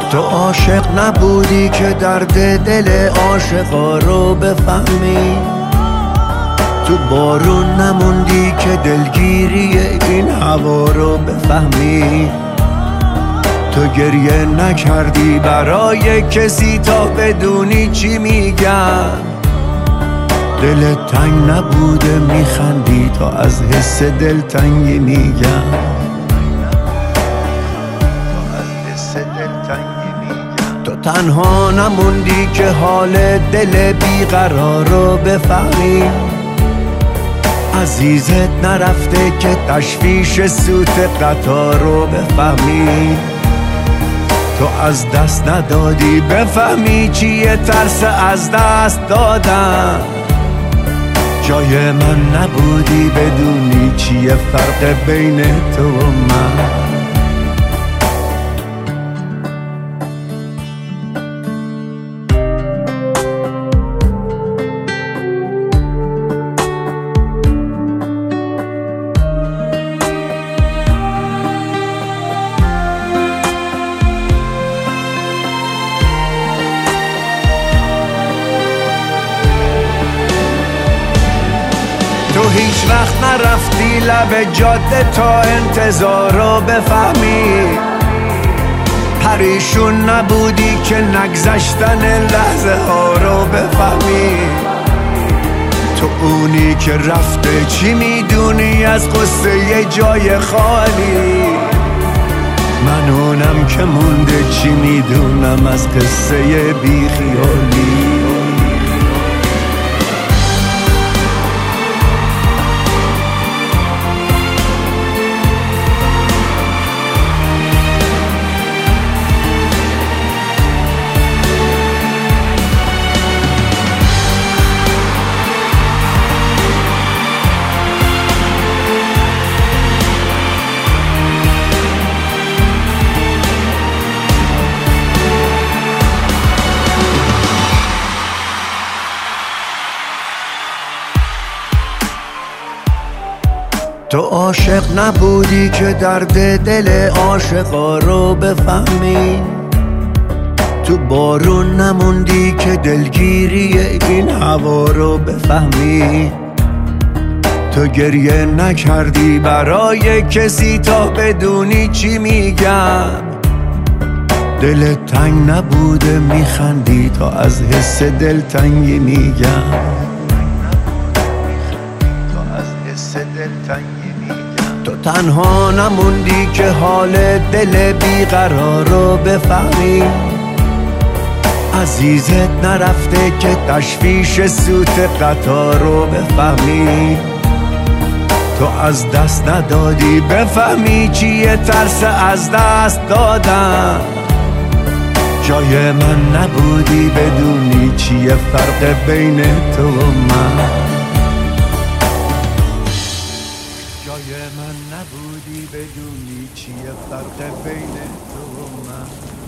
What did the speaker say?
تو عاشق نبودی که درد دل عاشقا رو بفهمی، تو بارون نموندی که دلگیری این هوا رو بفهمی، تو گریه نکردی برای کسی تا بدونی چی میگم، دلت تنگ نبوده میخندی تا از حس دلتنگی میگم، تو تنها نموندی که حال دل بیقرار رو بفهمی، عزیزت نرفته که تشویش سوت قطار رو بفهمی، تو از دست ندادی بفهمی چیه ترس از دست دادن، جای من نبودی بدونی چیه فرق بین تو و من. تو هیچ وقت نرفتی لب جاده تا انتظار رو بفهمی، پریشون نبودی که نگذشتن لحظه ها رو بفهمی، تو اونی که رفته چی میدونی از قصه یه جای خالی، من اونم که مونده چی میدونم از قصه بیخیالی. تو عاشق نبودی که درد دل عاشقا رو بفهمی، تو بارون نموندی که دلگیری این هوا رو بفهمی، تو گریه نکردی برای کسی تا بدونی چی میگم، دلت تنگ نبوده میخندی تا از حس دلتنگی میگم، تو تنها نموندی که حال دل بیقرار رو بفهمی، عزیزت نرفته که تشویش سوت قطار رو بفهمی، تو از دست ندادی بفهمی چیه ترس از دست دادن، جای من نبودی بدونی چیه فرق بین تو و من، جای من نبودی بدونی چیه فرق بین تو و من.